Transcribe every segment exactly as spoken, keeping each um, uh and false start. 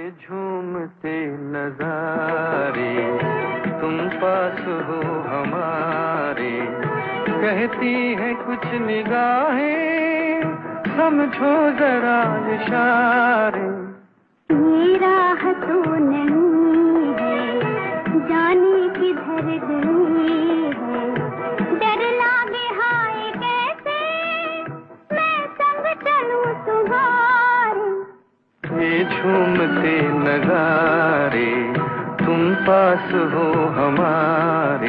ये झूमते नजारे तुम पास हो हमारे, कहती है कुछ निगाहें समझो जरा इशारे। ये राह तो नहीं है जाने किधर गई है, डर लागे हाय कैसे मैं संग चलूं तुम्हारे। ये झूमते नजारे तुम पास हो हमारे।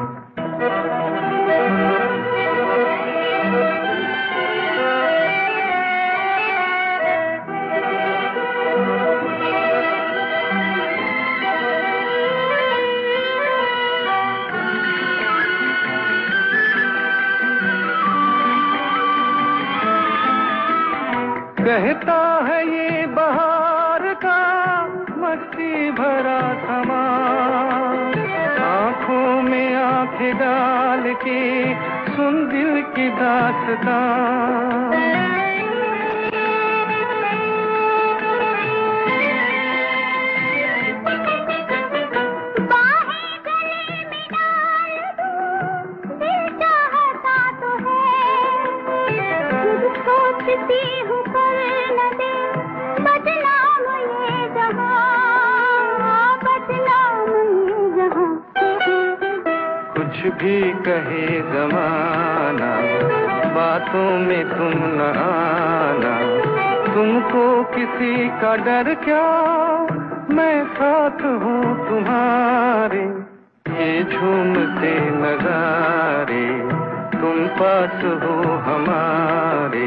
कहता है ये बहार का मस्ती भरा समा, आंखों में आंखें डाल के सुन दिल की दास्तां। बाहें गले में डाल दूं दिल चाहता तो है, खुद सोचती हूँ कुछ भी कहे जमाना बातों में तुम न आना, तुमको किसी का डर क्या मैं साथ हूँ तुम्हारे। ये झूमते नजारे तुम पास हो हमारे।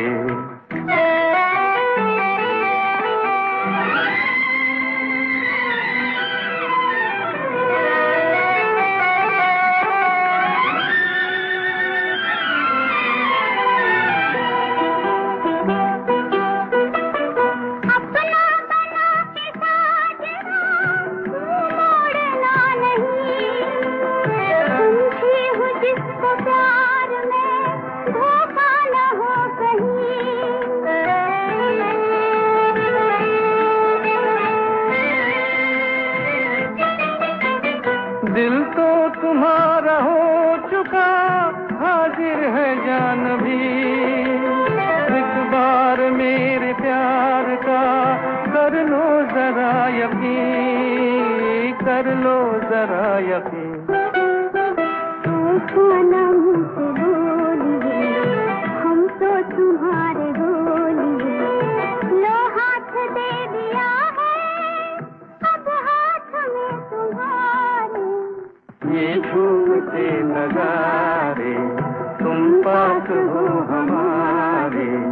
दिल तो तुम्हारा हो चुका हाजिर है जान भी, एक बार मेरे प्यार का कर लो जरा यकीन, कर लो जरा यकीन। हम तो तुम्हारे होलिए, लो हाथ दे दिया है अब हाथ में तुम्हारे। ये झूमते नजारे तुम पास हो हमारे।